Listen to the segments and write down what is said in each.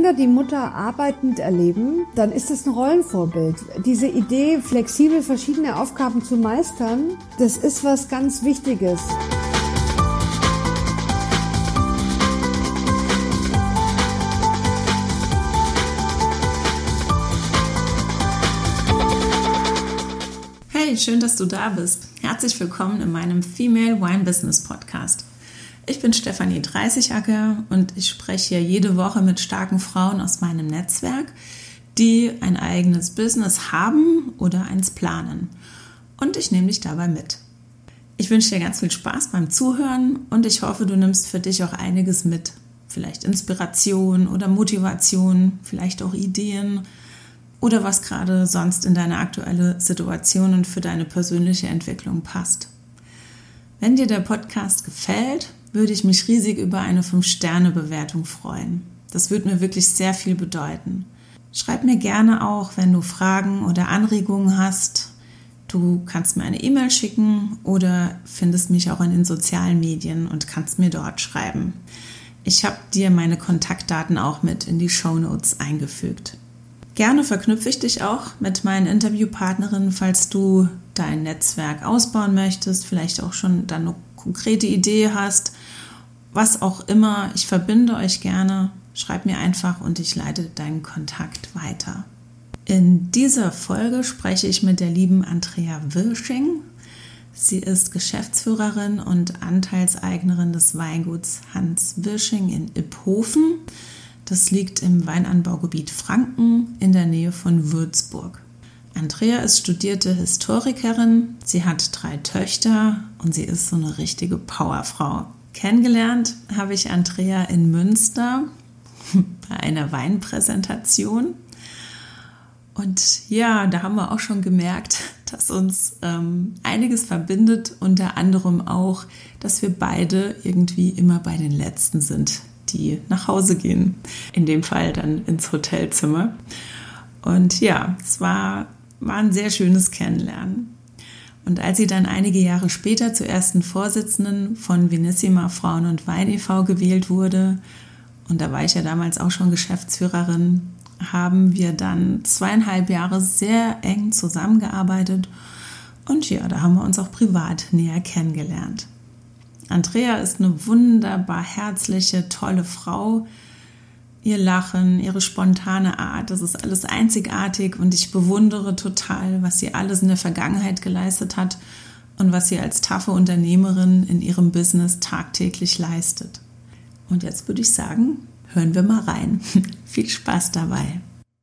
Kinder die Mutter arbeitend erleben, dann ist es ein Rollenvorbild. Diese Idee, flexibel verschiedene Aufgaben zu meistern, das ist was ganz Wichtiges. Hey, schön, dass du da bist. Herzlich willkommen in meinem Female Wine Business Podcast. Ich bin Stefanie Dreißigacker und ich spreche hier jede Woche mit starken Frauen aus meinem Netzwerk, die ein eigenes Business haben oder eins planen. Und ich nehme dich dabei mit. Ich wünsche dir ganz viel Spaß beim Zuhören und ich hoffe, du nimmst für dich auch einiges mit. Vielleicht Inspiration oder Motivation, vielleicht auch Ideen oder was gerade sonst in deine aktuelle Situation und für deine persönliche Entwicklung passt. Wenn dir der Podcast gefällt, würde ich mich riesig über eine 5-Sterne-Bewertung freuen. Das würde mir wirklich sehr viel bedeuten. Schreib mir gerne auch, wenn du Fragen oder Anregungen hast. Du kannst mir eine E-Mail schicken oder findest mich auch in den sozialen Medien und kannst mir dort schreiben. Ich habe dir meine Kontaktdaten auch mit in die Shownotes eingefügt. Gerne verknüpfe ich dich auch mit meinen Interviewpartnerinnen, falls du dein Netzwerk ausbauen möchtest, vielleicht auch schon dann eine konkrete Idee hast, was auch immer. Ich verbinde euch gerne, schreib mir einfach und ich leite deinen Kontakt weiter. In dieser Folge spreche ich mit der lieben Andrea Wirsching. Sie ist Geschäftsführerin und Anteilseignerin des Weinguts Hans Wirsching in Iphofen. Das liegt im Weinanbaugebiet Franken in der Nähe von Würzburg. Andrea ist studierte Historikerin, sie hat 3 Töchter und sie ist so eine richtige Powerfrau. Kennengelernt habe ich Andrea in Münster bei einer Weinpräsentation. Und ja, da haben wir auch schon gemerkt, dass uns einiges verbindet, unter anderem auch, dass wir beide irgendwie immer bei den Letzten sind, die nach Hause gehen, in dem Fall dann ins Hotelzimmer. Und ja, es war ein sehr schönes Kennenlernen. Und als sie dann einige Jahre später zur ersten Vorsitzenden von Vinissima Frauen und Wein e.V. gewählt wurde, und da war ich ja damals auch schon Geschäftsführerin, haben wir dann 2,5 Jahre sehr eng zusammengearbeitet. Und ja, da haben wir uns auch privat näher kennengelernt. Andrea ist eine wunderbar herzliche, tolle Frau. Ihr Lachen, ihre spontane Art, das ist alles einzigartig und ich bewundere total, was sie alles in der Vergangenheit geleistet hat und was sie als taffe Unternehmerin in ihrem Business tagtäglich leistet. Und jetzt würde ich sagen, hören wir mal rein. Viel Spaß dabei.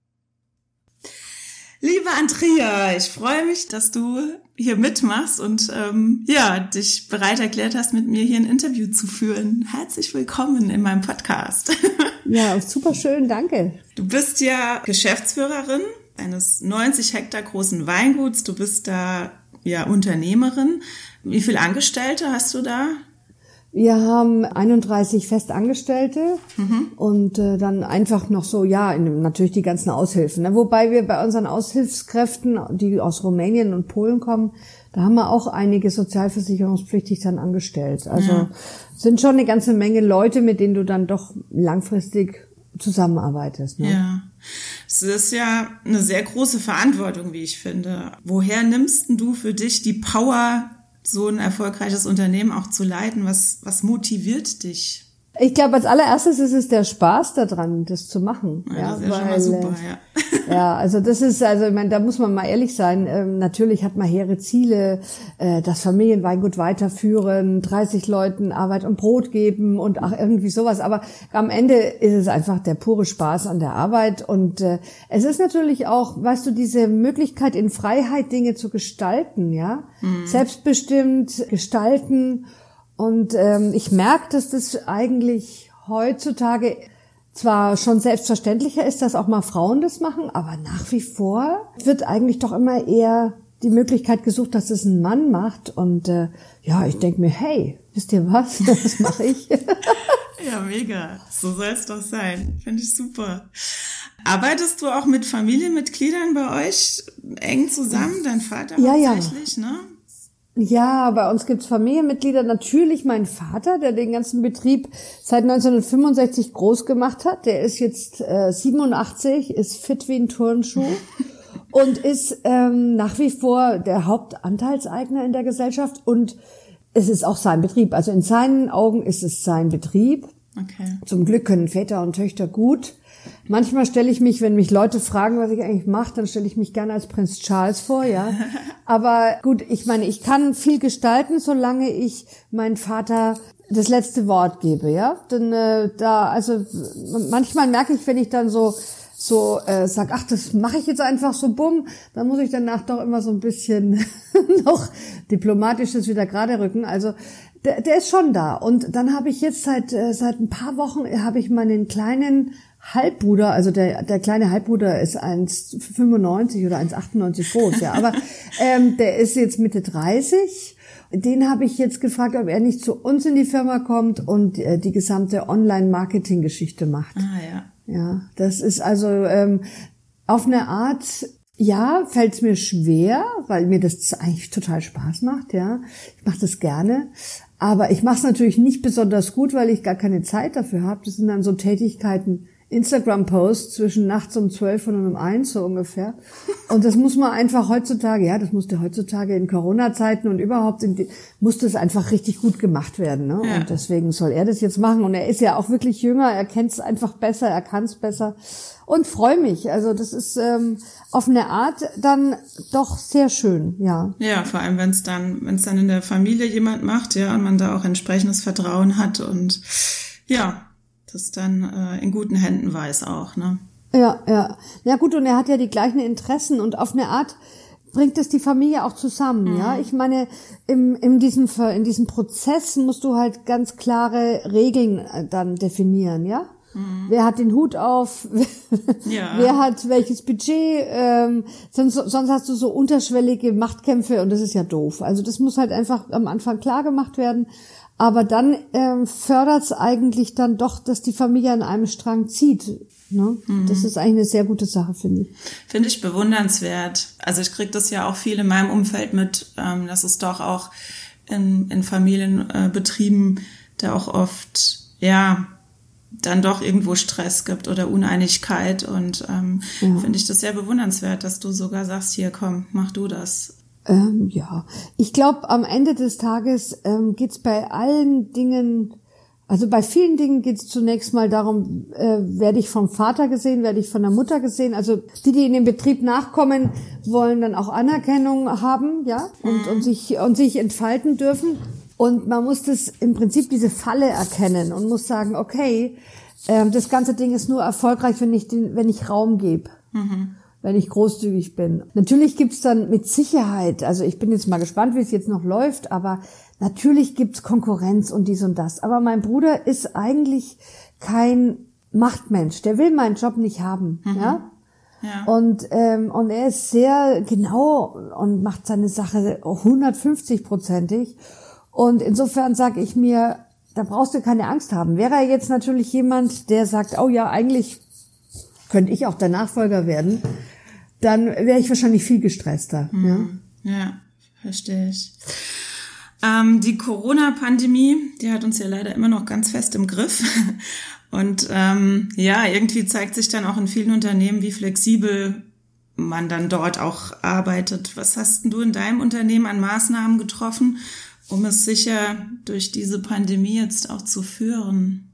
Liebe Andrea, ich freue mich, dass du hier mitmachst und dich bereit erklärt hast, mit mir hier ein Interview zu führen. Herzlich willkommen in meinem Podcast. Ja, super schön, danke. Du bist ja Geschäftsführerin eines 90 Hektar großen Weinguts. Du bist da ja Unternehmerin. Wie viele Angestellte hast du da? Wir haben 31 Festangestellte und dann einfach noch so, natürlich die ganzen Aushilfen. Ne? Wobei wir bei unseren Aushilfskräften, die aus Rumänien und Polen kommen, da haben wir auch einige sozialversicherungspflichtig dann angestellt. Also sind schon eine ganze Menge Leute, mit denen du dann doch langfristig zusammenarbeitest. Ne? Ja, es ist ja eine sehr große Verantwortung, wie ich finde. Woher nimmst du für dich die Power, so ein erfolgreiches Unternehmen auch zu leiten? Was motiviert dich? Ich glaube, als allererstes ist es der Spaß daran, das zu machen. Ja, das ist ja schon mal super, ja. Ja, also ich meine, da muss man mal ehrlich sein. Natürlich hat man hehre Ziele, das Familienweingut weiterführen, 30 Leuten Arbeit und Brot geben und irgendwie sowas. Aber am Ende ist es einfach der pure Spaß an der Arbeit. Und es ist natürlich auch, weißt du, diese Möglichkeit in Freiheit Dinge zu gestalten, ja, selbstbestimmt gestalten. Und ich merke, dass das eigentlich heutzutage zwar schon selbstverständlicher ist, dass auch mal Frauen das machen, aber nach wie vor wird eigentlich doch immer eher die Möglichkeit gesucht, dass es ein Mann macht. Und ich denke mir, hey, wisst ihr was, das mache ich. Ja, mega. So soll es doch sein. Finde ich super. Arbeitest du auch mit Familienmitgliedern bei euch eng zusammen? Dein Vater hauptsächlich, ne? Ja, bei uns gibt's Familienmitglieder. Natürlich mein Vater, der den ganzen Betrieb seit 1965 groß gemacht hat. Der ist jetzt 87, ist fit wie ein Turnschuh und ist nach wie vor der Hauptanteilseigner in der Gesellschaft. Und es ist auch sein Betrieb. Also in seinen Augen ist es sein Betrieb. Okay. Zum Glück können Väter und Töchter gut. Manchmal stelle ich mich, wenn mich Leute fragen, was ich eigentlich mache, dann stelle ich mich gerne als Prinz Charles vor, ja. Aber gut, ich meine, ich kann viel gestalten, solange ich meinem Vater das letzte Wort gebe, ja. Denn also manchmal merke ich, wenn ich dann so sag, ach, das mache ich jetzt einfach so, bumm, dann muss ich danach doch immer so ein bisschen noch Diplomatisches wieder gerade rücken. Also der ist schon da. Und dann habe ich jetzt seit ein paar Wochen habe ich meinen kleinen Halbbruder, also der kleine Halbbruder ist 1,95 oder 1,98 groß, ja, aber der ist jetzt Mitte 30. Den habe ich jetzt gefragt, ob er nicht zu uns in die Firma kommt und die gesamte Online-Marketing-Geschichte macht. Ah, ja. Ja, das ist also auf eine Art, ja, fällt es mir schwer, weil mir das eigentlich total Spaß macht, ja. Ich mache das gerne, aber ich mache es natürlich nicht besonders gut, weil ich gar keine Zeit dafür habe. Das sind dann so Tätigkeiten, Instagram-Posts zwischen nachts um 12 und um 1 so ungefähr. Und das muss man einfach heutzutage, ja, das musste heutzutage in Corona-Zeiten und überhaupt musste es einfach richtig gut gemacht werden, ne? Ja. Und deswegen soll er das jetzt machen. Und er ist ja auch wirklich jünger, er kennt es einfach besser, er kann es besser. Und freue mich. Also das ist auf eine Art dann doch sehr schön, ja. Ja, vor allem, wenn es dann in der Familie jemand macht, ja, und man da auch entsprechendes Vertrauen hat und ja, das dann in guten Händen weiß auch, ne? Ja, ja. Ja gut, und er hat ja die gleichen Interessen und auf eine Art bringt es die Familie auch zusammen, ja. Ich meine, in diesem Prozess musst du halt ganz klare Regeln dann definieren, ja. Wer hat den Hut auf? Ja. Wer hat welches Budget? Sonst hast du so unterschwellige Machtkämpfe und das ist ja doof. Also das muss halt einfach am Anfang klar gemacht werden. Aber dann fördert es eigentlich dann doch, dass die Familie an einem Strang zieht. Ne? Das ist eigentlich eine sehr gute Sache, finde ich. Finde ich bewundernswert. Also ich kriege das ja auch viel in meinem Umfeld mit, dass es doch auch in Familienbetrieben da auch oft, ja, dann doch irgendwo Stress gibt oder Uneinigkeit. Und finde ich das sehr bewundernswert, dass du sogar sagst, hier komm, mach du das. Ja, ich glaube, am Ende des Tages geht's bei allen Dingen, also bei vielen Dingen geht's zunächst mal darum, werde ich vom Vater gesehen, werde ich von der Mutter gesehen. Also die in den Betrieb nachkommen, wollen dann auch Anerkennung haben, ja, und sich entfalten dürfen. Und man muss das im Prinzip diese Falle erkennen und muss sagen, okay, das ganze Ding ist nur erfolgreich, wenn ich Raum gebe. Wenn ich großzügig bin. Natürlich gibt's dann mit Sicherheit, also ich bin jetzt mal gespannt, wie es jetzt noch läuft, aber natürlich gibt's Konkurrenz und dies und das. Aber mein Bruder ist eigentlich kein Machtmensch. Der will meinen Job nicht haben, ja. Ja. Und er ist sehr genau und macht seine Sache 150%ig. Und insofern sage ich mir, da brauchst du keine Angst haben. Wäre er jetzt natürlich jemand, der sagt, oh ja, eigentlich könnte ich auch der Nachfolger werden, dann wäre ich wahrscheinlich viel gestresster. Ja, verstehe ich. Die Corona-Pandemie, die hat uns ja leider immer noch ganz fest im Griff. Und ja, irgendwie zeigt sich dann auch in vielen Unternehmen, wie flexibel man dann dort auch arbeitet. Was hast denn du in deinem Unternehmen an Maßnahmen getroffen, um es sicher durch diese Pandemie jetzt auch zu führen?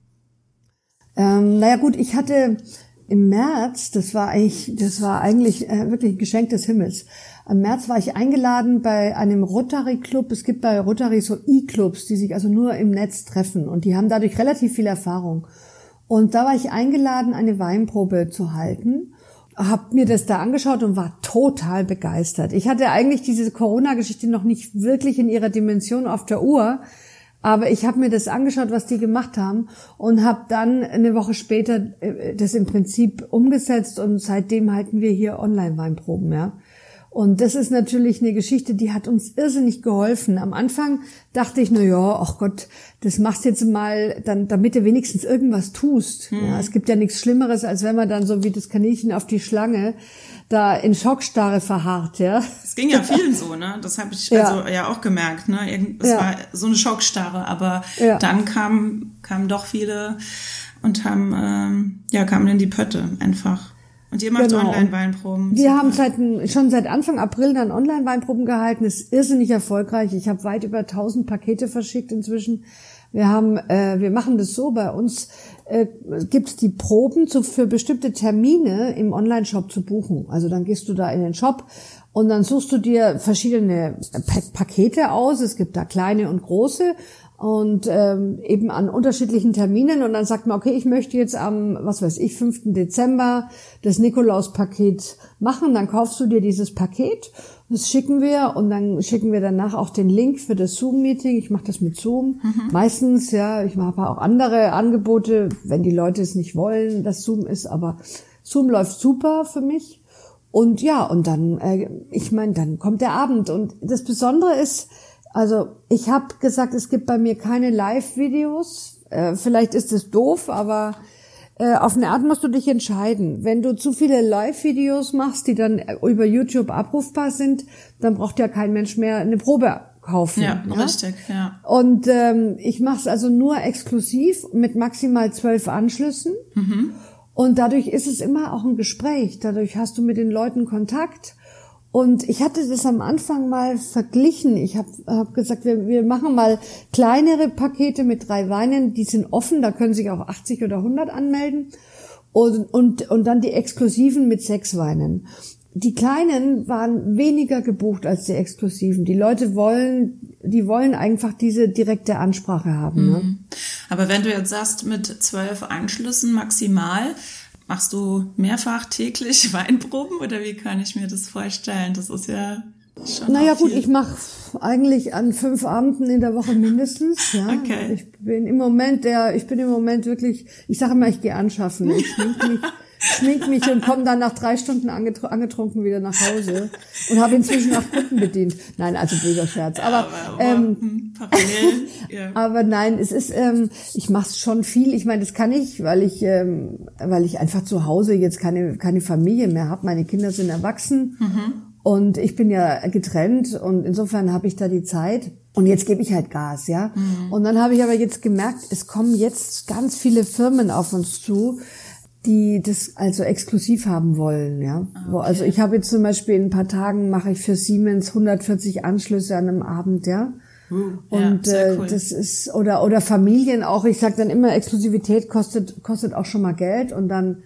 Naja gut, ich hatte im März, das war eigentlich wirklich ein Geschenk des Himmels. Im März war ich eingeladen bei einem Rotary Club. Es gibt bei Rotary so E-Clubs, die sich also nur im Netz treffen und die haben dadurch relativ viel Erfahrung. Und da war ich eingeladen, eine Weinprobe zu halten, habe mir das da angeschaut und war total begeistert. Ich hatte eigentlich diese Corona-Geschichte noch nicht wirklich in ihrer Dimension auf der Uhr, aber ich habe mir das angeschaut, was die gemacht haben und habe dann eine Woche später das im Prinzip umgesetzt und seitdem halten wir hier Online-Weinproben, ja. Und das ist natürlich eine Geschichte, die hat uns irrsinnig geholfen. Am Anfang dachte ich, na ja, ach Gott, das machst du jetzt mal, dann, damit du wenigstens irgendwas tust. Ja, es gibt ja nichts Schlimmeres, als wenn man dann so wie das Kaninchen auf die Schlange da in Schockstarre verharrt, ja. Es ging ja vielen so, ne? Das habe ich also ja auch gemerkt, ne? Es war so eine Schockstarre, aber dann kamen doch viele und kamen in die Pötte einfach. Und ihr macht Online-Weinproben. Wir haben schon seit Anfang April dann Online-Weinproben gehalten. Ist irrsinnig erfolgreich. Ich habe weit über 1000 Pakete verschickt inzwischen. Wir machen das so, bei uns gibt's die Proben für bestimmte Termine im Online-Shop zu buchen. Also dann gehst du da in den Shop und dann suchst du dir verschiedene Pakete aus. Es gibt da kleine und große. Und eben an unterschiedlichen Terminen und dann sagt man, okay, ich möchte jetzt am, 5. Dezember das Nikolaus-Paket machen, dann kaufst du dir dieses Paket, das schicken wir und dann schicken wir danach auch den Link für das Zoom-Meeting. Ich mache das mit Zoom, meistens, ja, ich mache auch andere Angebote, wenn die Leute es nicht wollen, dass Zoom ist, aber Zoom läuft super für mich und ja, und dann, dann kommt der Abend und das Besondere ist, also ich habe gesagt, es gibt bei mir keine Live-Videos. Vielleicht ist es doof, aber auf eine Art musst du dich entscheiden. Wenn du zu viele Live-Videos machst, die dann über YouTube abrufbar sind, dann braucht ja kein Mensch mehr eine Probe kaufen. Ja, richtig, ja. Und ich mache es also nur exklusiv mit maximal 12 Anschlüssen. Und dadurch ist es immer auch ein Gespräch. Dadurch hast du mit den Leuten Kontakt. Und ich hatte das am Anfang mal verglichen. Ich hab gesagt, wir machen mal kleinere Pakete mit 3 Weinen, die sind offen, da können sich auch 80 oder 100 anmelden. Und dann die exklusiven mit 6 Weinen. Die kleinen waren weniger gebucht als die exklusiven. Die Leute wollen einfach diese direkte Ansprache haben. Ne? Aber wenn du jetzt sagst, mit 12 Anschlüssen maximal, machst du mehrfach täglich Weinproben oder wie kann ich mir das vorstellen? Das ist ja schon. Naja gut, ich mache eigentlich an 5 Abenden in der Woche mindestens. Ja. Okay. Ich bin im Moment wirklich, ich sage immer, ich gehe anschaffen. Ich schmink mich und komme dann nach 3 Stunden angetrunken wieder nach Hause und habe inzwischen auch Kunden bedient. Nein, also böser Scherz. Aber parallel. Ja. Aber nein, es ist, ich mache schon viel. Ich meine, das kann ich, weil ich einfach zu Hause jetzt keine Familie mehr habe. Meine Kinder sind erwachsen und ich bin ja getrennt und insofern habe ich da die Zeit. Und jetzt gebe ich halt Gas, ja. Und dann habe ich aber jetzt gemerkt, es kommen jetzt ganz viele Firmen auf uns zu, die das also exklusiv haben wollen, ja. Okay. Also ich habe jetzt zum Beispiel in ein paar Tagen mache ich für Siemens 140 Anschlüsse an einem Abend, ja. Und cool. Das ist oder Familien auch. Ich sage dann immer, Exklusivität kostet auch schon mal Geld und dann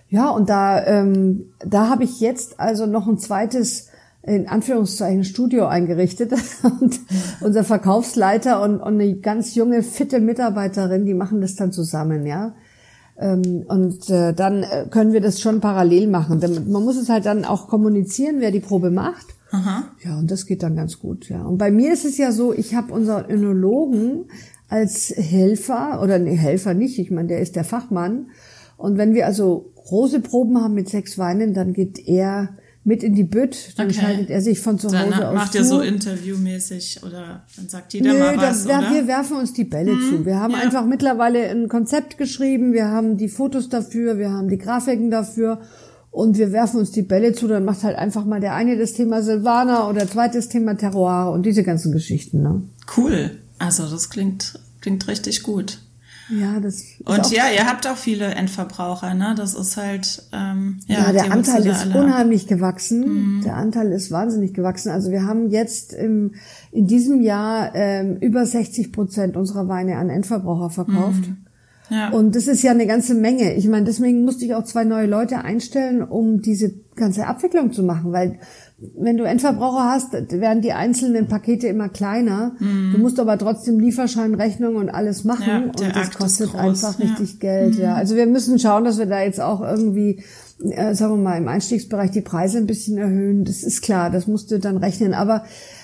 da habe ich jetzt also noch ein zweites in Anführungszeichen Studio eingerichtet und unser Verkaufsleiter und eine ganz junge fitte Mitarbeiterin, die machen das dann zusammen, ja. Und dann können wir das schon parallel machen. Man muss es halt dann auch kommunizieren, wer die Probe macht. Aha. Ja, und das geht dann ganz gut, ja. Und bei mir ist es ja so, ich habe unseren Önologen als Helfer, oder nee, Helfer nicht, ich meine, der ist der Fachmann. Und wenn wir also große Proben haben mit 6 Weinen, dann geht er mit in die Bütt, dann schaltet er sich von zu Hause aus Dann macht ihr so interviewmäßig oder dann sagt jeder mal was, oder? Wir werfen uns die Bälle zu. Wir haben einfach mittlerweile ein Konzept geschrieben, wir haben die Fotos dafür, wir haben die Grafiken dafür und wir werfen uns die Bälle zu. Dann macht halt einfach mal der eine das Thema Silvaner oder zweites Thema Terroir und diese ganzen Geschichten. Ne? Cool. Also das klingt richtig gut. Ja, das ist und ja, ihr habt auch viele Endverbraucher, ne? Das ist halt der Anteil ist unheimlich gewachsen. Der Anteil ist wahnsinnig gewachsen. Also wir haben jetzt in diesem Jahr über 60% unserer Weine an Endverbraucher verkauft. Ja. Und das ist ja eine ganze Menge. Ich meine, deswegen musste ich auch 2 neue Leute einstellen, um diese ganze Abwicklung zu machen, weil wenn du Endverbraucher hast, werden die einzelnen Pakete immer kleiner. Du musst aber trotzdem Lieferschein, Rechnung und alles machen. Ja, und das kostet einfach ja. richtig Geld. Ja. Also wir müssen schauen, dass wir da jetzt auch irgendwie, sagen wir mal, im Einstiegsbereich die Preise ein bisschen erhöhen. Das ist klar, das musst du dann rechnen. Aber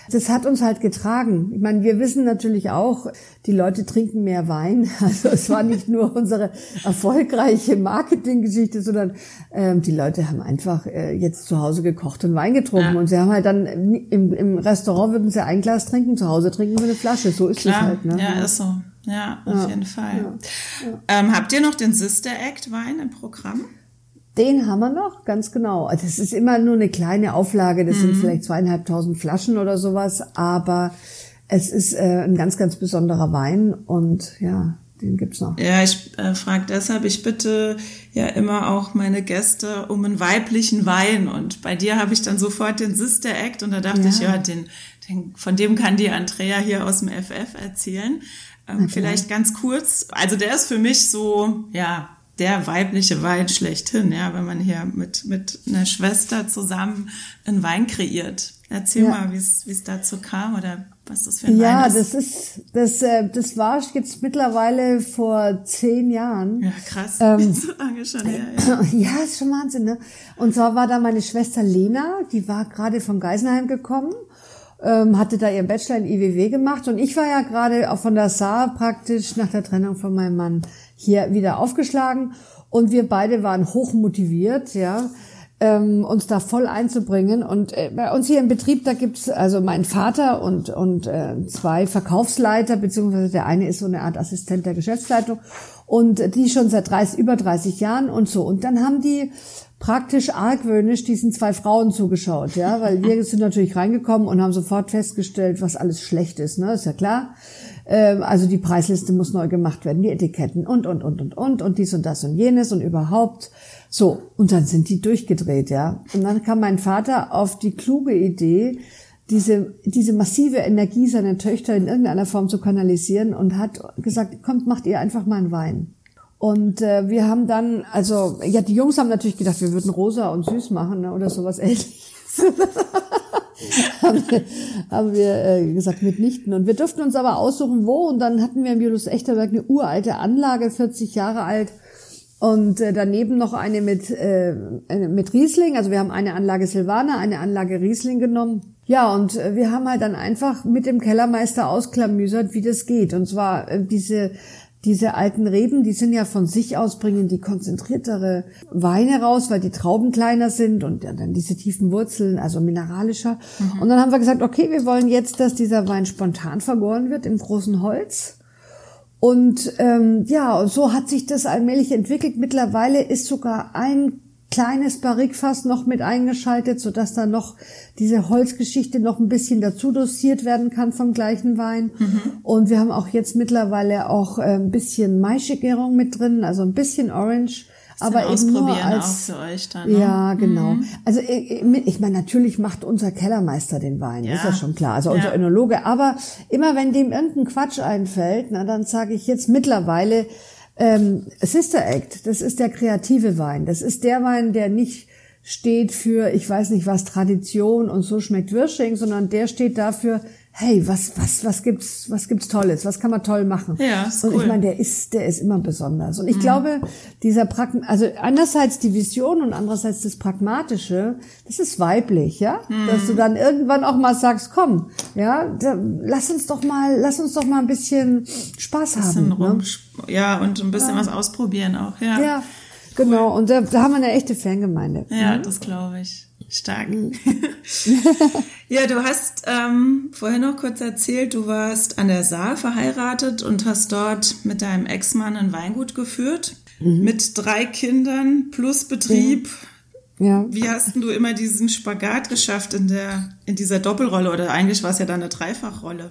das hat uns halt getragen. Ich meine, wir wissen natürlich auch, die Leute trinken mehr Wein. Also es war nicht nur unsere erfolgreiche Marketinggeschichte, sondern die Leute haben einfach jetzt zu Hause gekocht und Wein getrunken. Und sie haben halt dann im Restaurant würden sie ein Glas trinken, zu Hause trinken wir eine Flasche. So ist es halt. Ne? Ja, ist so. Ja, auf jeden Fall. Ja. Habt ihr noch den Sister Act Wein im Programm? Den haben wir noch, ganz genau. Also es ist immer nur eine kleine Auflage, das sind vielleicht 2.500 Flaschen oder sowas, aber es ist ein ganz, ganz besonderer Wein und ja, den gibt's noch. Ja, ich frage deshalb, ich bitte ja immer auch meine Gäste um einen weiblichen Wein und bei dir habe ich dann sofort den Sister Act und da dachte ich, von dem kann die Andrea hier aus dem FF erzählen. Vielleicht ganz kurz, also der ist für mich so, ja, der weibliche Wein schlechthin, ja, wenn man hier mit einer Schwester zusammen einen Wein kreiert. Erzähl mal, wie es dazu kam oder was das für ein Wein ist. Ja, das war jetzt mittlerweile vor 10 Jahren. Ja, krass. So lange schon her. Ja, ist schon Wahnsinn, ne? Und zwar war da meine Schwester Lena, die war gerade von Geisenheim gekommen, hatte da ihren Bachelor in IWW gemacht und ich war ja gerade auch von der Saar praktisch nach der Trennung von meinem Mann hier wieder aufgeschlagen und wir beide waren hoch motiviert, ja, uns da voll einzubringen und bei uns hier im Betrieb, da gibt's also meinen Vater und 2 Verkaufsleiter, beziehungsweise der eine ist so eine Art Assistent der Geschäftsleitung und die schon seit über 30 Jahren und so und dann haben die praktisch argwöhnisch diesen 2 Frauen zugeschaut, ja, weil wir sind natürlich reingekommen und haben sofort festgestellt, was alles schlecht ist, ne, ist ja klar. Also die Preisliste muss neu gemacht werden, die Etiketten und dies und das und jenes und überhaupt. So, und dann sind die durchgedreht, ja. Und dann kam mein Vater auf die kluge Idee, diese massive Energie seiner Töchter in irgendeiner Form zu kanalisieren und hat gesagt, kommt, macht ihr einfach mal einen Wein. Und wir haben dann, also, ja, die Jungs haben natürlich gedacht, wir würden rosa und süß machen, ne, oder sowas ähnliches. haben wir gesagt, mitnichten. Und wir durften uns aber aussuchen, wo. Und dann hatten wir im Biolus Echterberg eine uralte Anlage, 40 Jahre alt. Und daneben noch eine mit Riesling. Also wir haben eine Anlage Silvaner, eine Anlage Riesling genommen. Ja, und wir haben halt dann einfach mit dem Kellermeister ausklamüsert, wie das geht. Und zwar diese alten Reben, die sind ja von sich aus, bringen die konzentriertere Weine raus, weil die Trauben kleiner sind und dann diese tiefen Wurzeln, also mineralischer. Und dann haben wir gesagt, okay, wir wollen jetzt, dass dieser Wein spontan vergoren wird im großen Holz. Und und so hat sich das allmählich entwickelt. Mittlerweile ist sogar ein kleines Barrikfass noch mit eingeschaltet, sodass da noch diese Holzgeschichte noch ein bisschen dazu dosiert werden kann vom gleichen Wein. Und wir haben auch jetzt mittlerweile auch ein bisschen Maischegärung mit drin, also ein bisschen Orange. Aber eben nur als auch für euch dann, ne? Ja, genau. Also ich meine, natürlich macht unser Kellermeister den Wein, ist ja schon klar, also unser Önologe. Aber immer wenn dem irgendein Quatsch einfällt, na dann sage ich jetzt mittlerweile Sister Act, das ist der kreative Wein. Das ist der Wein, der nicht steht für, ich weiß nicht was, Tradition und so schmeckt Wirsching, sondern der steht dafür, hey, was gibt's Tolles, was kann man toll machen? Ja, ist und cool. Ich meine, der ist immer besonders. Und ich glaube, also einerseits die Vision und andererseits das Pragmatische, das ist weiblich, ja? Dass du dann irgendwann auch mal sagst, komm, ja, lass uns doch mal ein bisschen Spaß haben. Ne? Ja, und ein bisschen was ausprobieren auch, ja. Ja, genau. Und da haben wir eine echte Fangemeinde. Ja, das glaube ich. Stark. Ja, du hast vorhin noch kurz erzählt, du warst an der Saar verheiratet und hast dort mit deinem Ex-Mann ein Weingut geführt, mit 3 Kindern plus Betrieb. Ja. Wie hast denn du immer diesen Spagat geschafft in dieser Doppelrolle oder eigentlich war es ja dann eine Dreifachrolle?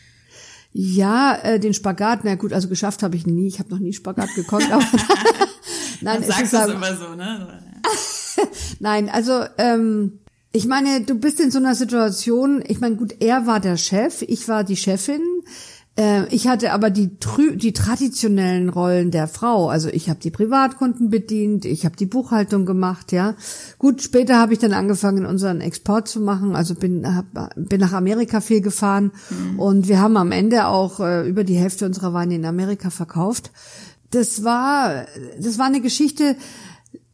Ja, den Spagat, na gut, also geschafft habe ich nie. Ich habe noch nie Spagat gekonnt. Aber nein, dann sagst du es immer so, ne? Nein, also ich meine, du bist in so einer Situation, ich meine, gut, er war der Chef, ich war die Chefin. Ich hatte aber die traditionellen Rollen der Frau. Also ich habe die Privatkunden bedient, ich habe die Buchhaltung gemacht, ja. Gut, später habe ich dann angefangen, unseren Export zu machen. Also bin nach Amerika viel gefahren und wir haben am Ende auch über die Hälfte unserer Weine in Amerika verkauft. Das war eine Geschichte.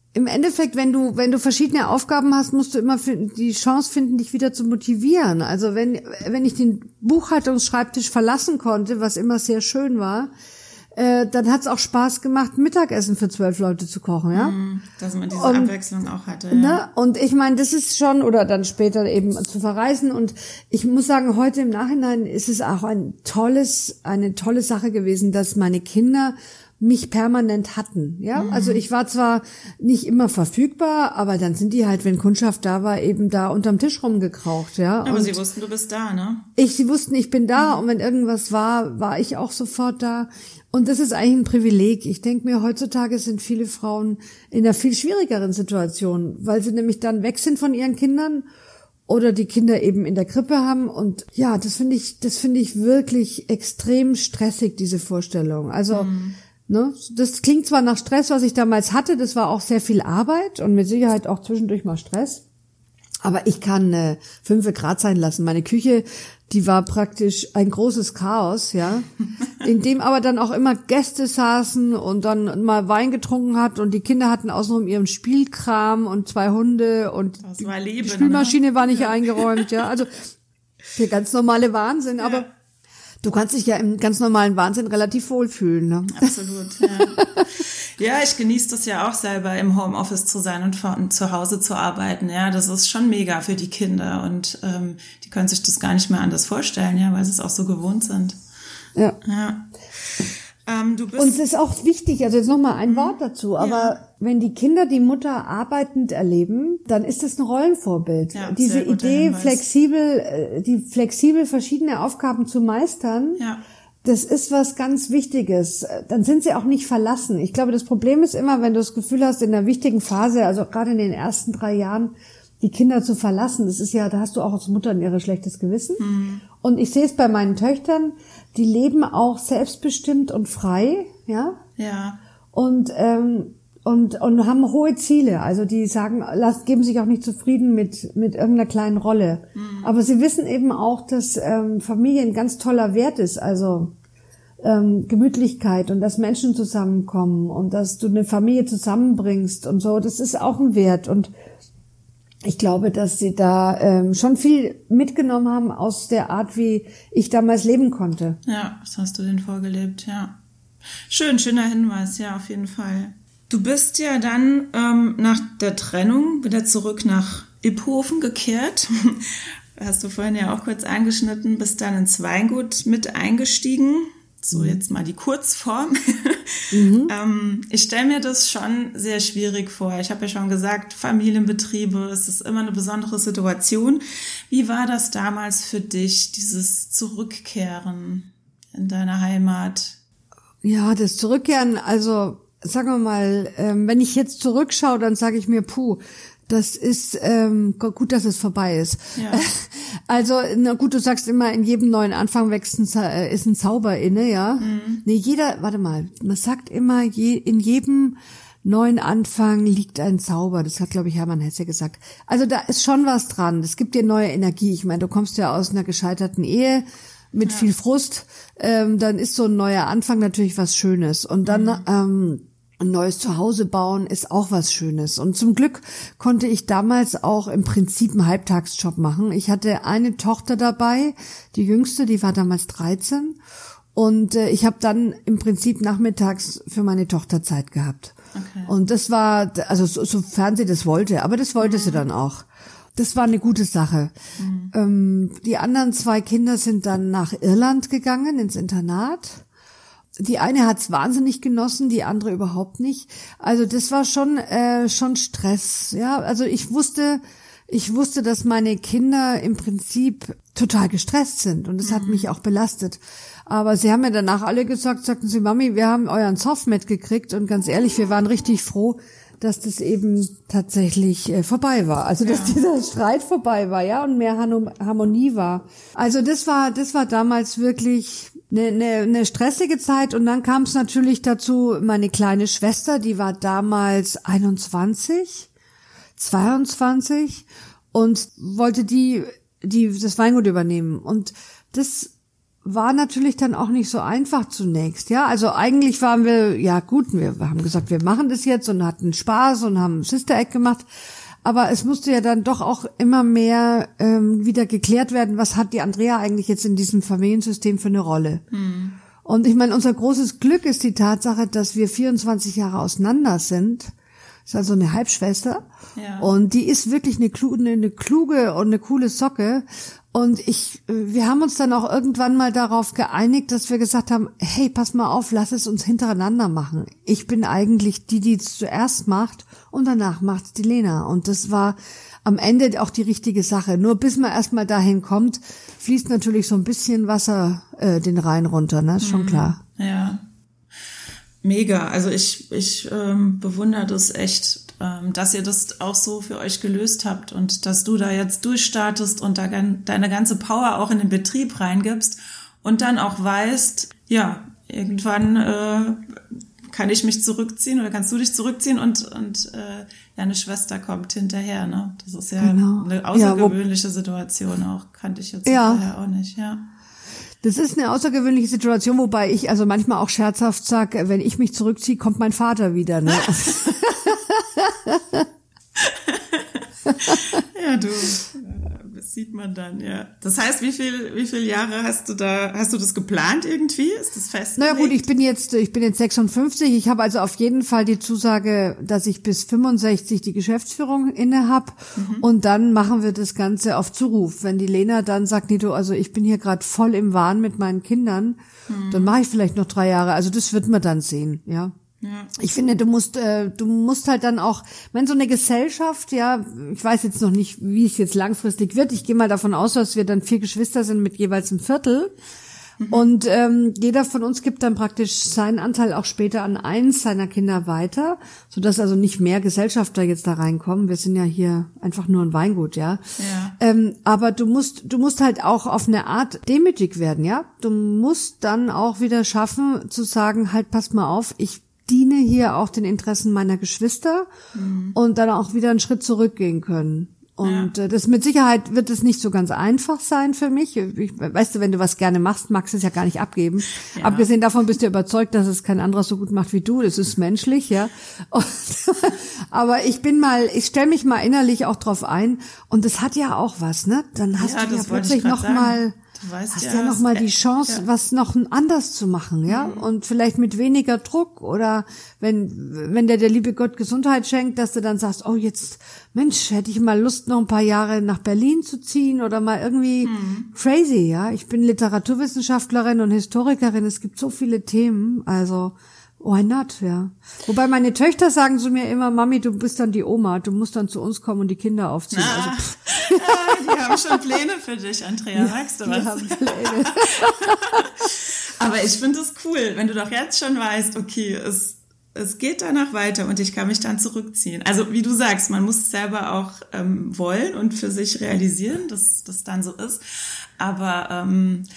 im Endeffekt, wenn du verschiedene Aufgaben hast, musst du immer die Chance finden, dich wieder zu motivieren. Also wenn ich den Buchhaltungsschreibtisch verlassen konnte, was immer sehr schön war, dann hat's auch Spaß gemacht, Mittagessen für 12 Leute zu kochen, ja. Dass man diese Abwechslung auch hatte, ja. Ne? Und ich meine, das ist schon, oder dann später eben zu verreisen. Und ich muss sagen, heute im Nachhinein ist es auch eine tolle Sache gewesen, dass meine Kinder mich permanent hatten, ja. Also ich war zwar nicht immer verfügbar, aber dann sind die halt, wenn Kundschaft da war, eben da unterm Tisch rumgekraucht, ja. Aber sie wussten, du bist da, ne? Sie wussten, ich bin da, und wenn irgendwas war ich auch sofort da. Und das ist eigentlich ein Privileg. Ich denke mir, heutzutage sind viele Frauen in einer viel schwierigeren Situation, weil sie nämlich dann weg sind von ihren Kindern oder die Kinder eben in der Krippe haben. Und ja, das finde ich wirklich extrem stressig, diese Vorstellung. Also, ne, das klingt zwar nach Stress, was ich damals hatte, das war auch sehr viel Arbeit und mit Sicherheit auch zwischendurch mal Stress. Aber ich kann 5 Grad sein lassen. Meine Küche, die war praktisch ein großes Chaos, ja, in dem aber dann auch immer Gäste saßen und dann mal Wein getrunken hat und die Kinder hatten außenrum ihren Spielkram und 2 Hunde und die Spülmaschine war nicht eingeräumt, ja, also der ganz normale Wahnsinn, aber du kannst dich ja im ganz normalen Wahnsinn relativ wohlfühlen, ne? Absolut, ja. Ja, ich genieße das ja auch selber, im Homeoffice zu sein und von zu Hause zu arbeiten. Ja, das ist schon mega für die Kinder und die können sich das gar nicht mehr anders vorstellen, ja, weil sie es auch so gewohnt sind. Ja. Du bist und es ist auch wichtig, also jetzt nochmal ein Wort dazu, aber wenn die Kinder die Mutter arbeitend erleben, dann ist das ein Rollenvorbild. Ja, diese Idee, flexibel verschiedene Aufgaben zu meistern, das ist was ganz Wichtiges. Dann sind sie auch nicht verlassen. Ich glaube, das Problem ist immer, wenn du das Gefühl hast, in einer wichtigen Phase, also gerade in den ersten 3 Jahren, die Kinder zu verlassen, das ist ja, da hast du auch als Mutter ein irre schlechtes Gewissen. Und ich sehe es bei meinen Töchtern, die leben auch selbstbestimmt und frei, ja. Ja. Und haben hohe Ziele. Also die sagen, geben sich auch nicht zufrieden mit irgendeiner kleinen Rolle. Aber sie wissen eben auch, dass Familie ein ganz toller Wert ist. Also Gemütlichkeit und dass Menschen zusammenkommen und dass du eine Familie zusammenbringst und so. Das ist auch ein Wert. Und ich glaube, dass sie da schon viel mitgenommen haben aus der Art, wie ich damals leben konnte. Ja, das hast du denen vorgelebt, ja. Schöner Hinweis, ja, auf jeden Fall. Du bist ja dann nach der Trennung wieder zurück nach Iphofen gekehrt. Hast du vorhin ja auch kurz angeschnitten, bist dann ins Weingut mit eingestiegen. So, jetzt mal die Kurzform. Ich stelle mir das schon sehr schwierig vor. Ich habe ja schon gesagt, Familienbetriebe, es ist immer eine besondere Situation. Wie war das damals für dich, dieses Zurückkehren in deine Heimat? Ja, das Zurückkehren, also sagen wir mal, wenn ich jetzt zurückschaue, dann sage ich mir, das ist gut, dass es vorbei ist. Ja. Also, na gut, du sagst immer, in jedem neuen Anfang ist ein Zauber inne, ja. Nee, man sagt immer, in jedem neuen Anfang liegt ein Zauber. Das hat, glaube ich, Hermann Hesse gesagt. Also da ist schon was dran. Das gibt dir neue Energie. Ich meine, du kommst ja aus einer gescheiterten Ehe mit viel Frust. Dann ist so ein neuer Anfang natürlich was Schönes. Und dann ein neues Zuhause bauen ist auch was Schönes. Und zum Glück konnte ich damals auch im Prinzip einen Halbtagsjob machen. Ich hatte eine Tochter dabei, die jüngste, die war damals 13. Und ich habe dann im Prinzip nachmittags für meine Tochter Zeit gehabt. Okay. Und das war, also sofern sie das wollte, aber das wollte sie dann auch. Das war eine gute Sache. Die anderen 2 Kinder sind dann nach Irland gegangen, ins Internat. Die eine hat's wahnsinnig genossen, die andere überhaupt nicht. Also das war schon Stress. Ja, also ich wusste, dass meine Kinder im Prinzip total gestresst sind und das hat mich auch belastet. Aber sie haben mir danach alle sagten sie, Mami, wir haben euren Zoff mitgekriegt und ganz ehrlich, wir waren richtig froh, dass das eben tatsächlich vorbei war. Also dass dieser Streit vorbei war, ja, und mehr Harmonie war. Also das war damals wirklich eine stressige Zeit. Und dann kam es natürlich dazu, meine kleine Schwester, die war damals 21, 22 und wollte die das Weingut übernehmen. Und das war natürlich dann auch nicht so einfach zunächst, ja. Also eigentlich waren wir, ja gut, wir haben gesagt, wir machen das jetzt und hatten Spaß und haben Sister Act gemacht. Aber es musste ja dann doch auch immer mehr wieder geklärt werden, was hat die Andrea eigentlich jetzt in diesem Familiensystem für eine Rolle. Mhm. Und ich meine, unser großes Glück ist die Tatsache, dass wir 24 Jahre auseinander sind. Ist also eine Halbschwester. Ja. Und die ist wirklich eine kluge und eine coole Socke. Und wir haben uns dann auch irgendwann mal darauf geeinigt, dass wir gesagt haben, hey, pass mal auf, lass es uns hintereinander machen. Ich bin eigentlich die es zuerst macht und danach macht's die Lena. Und das war am Ende auch die richtige Sache. Nur bis man erstmal dahin kommt, fließt natürlich so ein bisschen Wasser den Rhein runter, ne? Ist schon klar. Ja. Mega. Also ich bewundere das echt, dass ihr das auch so für euch gelöst habt und dass du da jetzt durchstartest und da deine ganze Power auch in den Betrieb reingibst und dann auch weißt, ja, irgendwann kann ich mich zurückziehen oder kannst du dich zurückziehen und deine Schwester kommt hinterher, ne? Das ist ja eine außergewöhnliche Situation auch, kannte ich jetzt vorher auch nicht, ja. Das ist eine außergewöhnliche Situation, wobei ich also manchmal auch scherzhaft sage, wenn ich mich zurückziehe, kommt mein Vater wieder, ne? Ja, das sieht man dann, ja. Das heißt, wie viele Jahre hast du das geplant irgendwie? Ist das festgelegt? Na ja, gut, ich bin jetzt 56. Ich habe also auf jeden Fall die Zusage, dass ich bis 65 die Geschäftsführung inne hab. Und dann machen wir das Ganze auf Zuruf. Wenn die Lena dann sagt, nee, du, also ich bin hier gerade voll im Wahn mit meinen Kindern, dann mache ich vielleicht noch 3 Jahre. Also das wird man dann sehen, ja. Ja. Ich finde, du musst halt dann auch, ich meine, so eine Gesellschaft, ja, ich weiß jetzt noch nicht, wie es jetzt langfristig wird. Ich gehe mal davon aus, dass wir dann 4 Geschwister sind mit jeweils einem Viertel. Und jeder von uns gibt dann praktisch seinen Anteil auch später an eins seiner Kinder weiter, sodass also nicht mehr Gesellschafter jetzt da reinkommen. Wir sind ja hier einfach nur ein Weingut, ja. Aber du musst halt auch auf eine Art demütig werden, ja. Du musst dann auch wieder schaffen zu sagen, halt, pass mal auf, ich diene hier auch den Interessen meiner Geschwister und dann auch wieder einen Schritt zurückgehen können. Und das mit Sicherheit wird es nicht so ganz einfach sein für mich. Weißt du, wenn du was gerne machst, magst du es ja gar nicht abgeben. Ja. Abgesehen davon bist du überzeugt, dass es kein anderer so gut macht wie du. Das ist menschlich, ja. Aber ich stelle mich mal innerlich auch drauf ein. Und das hat ja auch was, ne? Dann hast du ja plötzlich nochmal die Chance, was noch anders zu machen, ja, und vielleicht mit weniger Druck oder wenn der liebe Gott Gesundheit schenkt, dass du dann sagst, oh jetzt, Mensch, hätte ich mal Lust, noch ein paar Jahre nach Berlin zu ziehen oder mal irgendwie crazy, ja. Ich bin Literaturwissenschaftlerin und Historikerin, es gibt so viele Themen, also why not, ja. Wobei meine Töchter sagen zu mir immer, Mami, du bist dann die Oma, du musst dann zu uns kommen und die Kinder aufziehen. Die haben schon Pläne für dich, Andrea, magst du was? Die haben Pläne. Aber ich finde es cool, wenn du doch jetzt schon weißt, okay, es geht danach weiter und ich kann mich dann zurückziehen. Also wie du sagst, man muss es selber auch wollen und für sich realisieren, dass das dann so ist. Aber